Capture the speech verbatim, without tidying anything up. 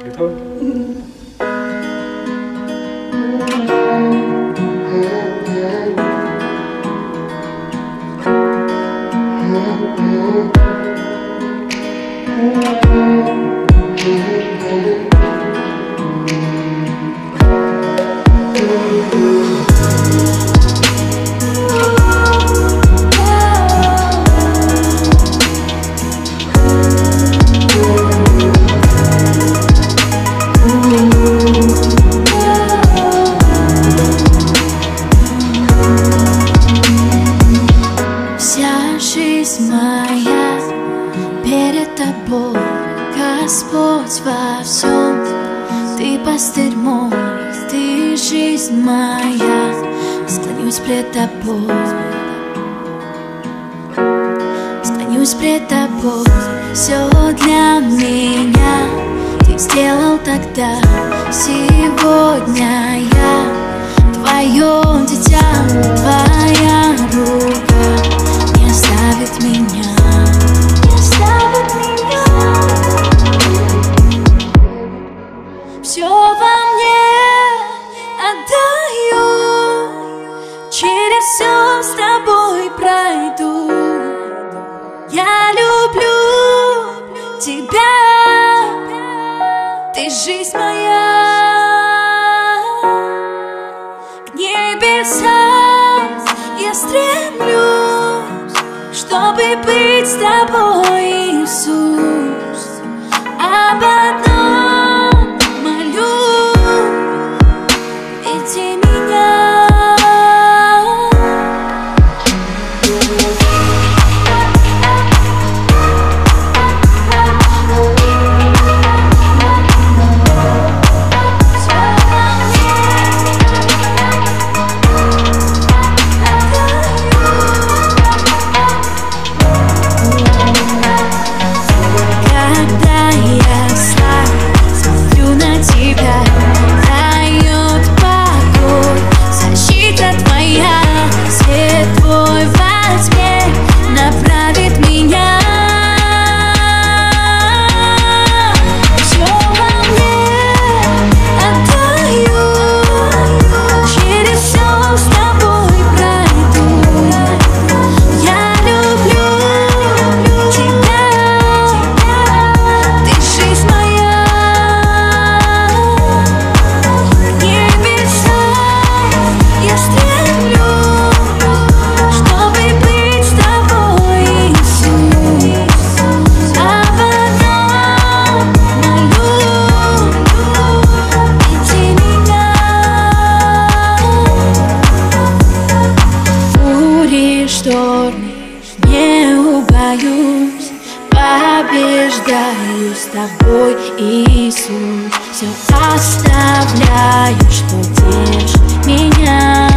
Готов? Вся жизнь моя перед тобой, Господь, во всем. Ты пастырь мой, ты жизнь моя, склонюсь пред тобой, склонюсь пред тобой. Все для меня ты сделал тогда. Сегодня я твое дитя, твоя рука не оставит меня, не оставит меня. Все во мне отдаю, через все с тобой пройду. Я люблю тебя, ты жизнь моя. К небесам я стремлюсь, чтобы быть с тобой, Иисус. Об одном молю, веди меня. Не убоюсь, побеждаю с тобой, Иисус. Все оставляю, что держит меня.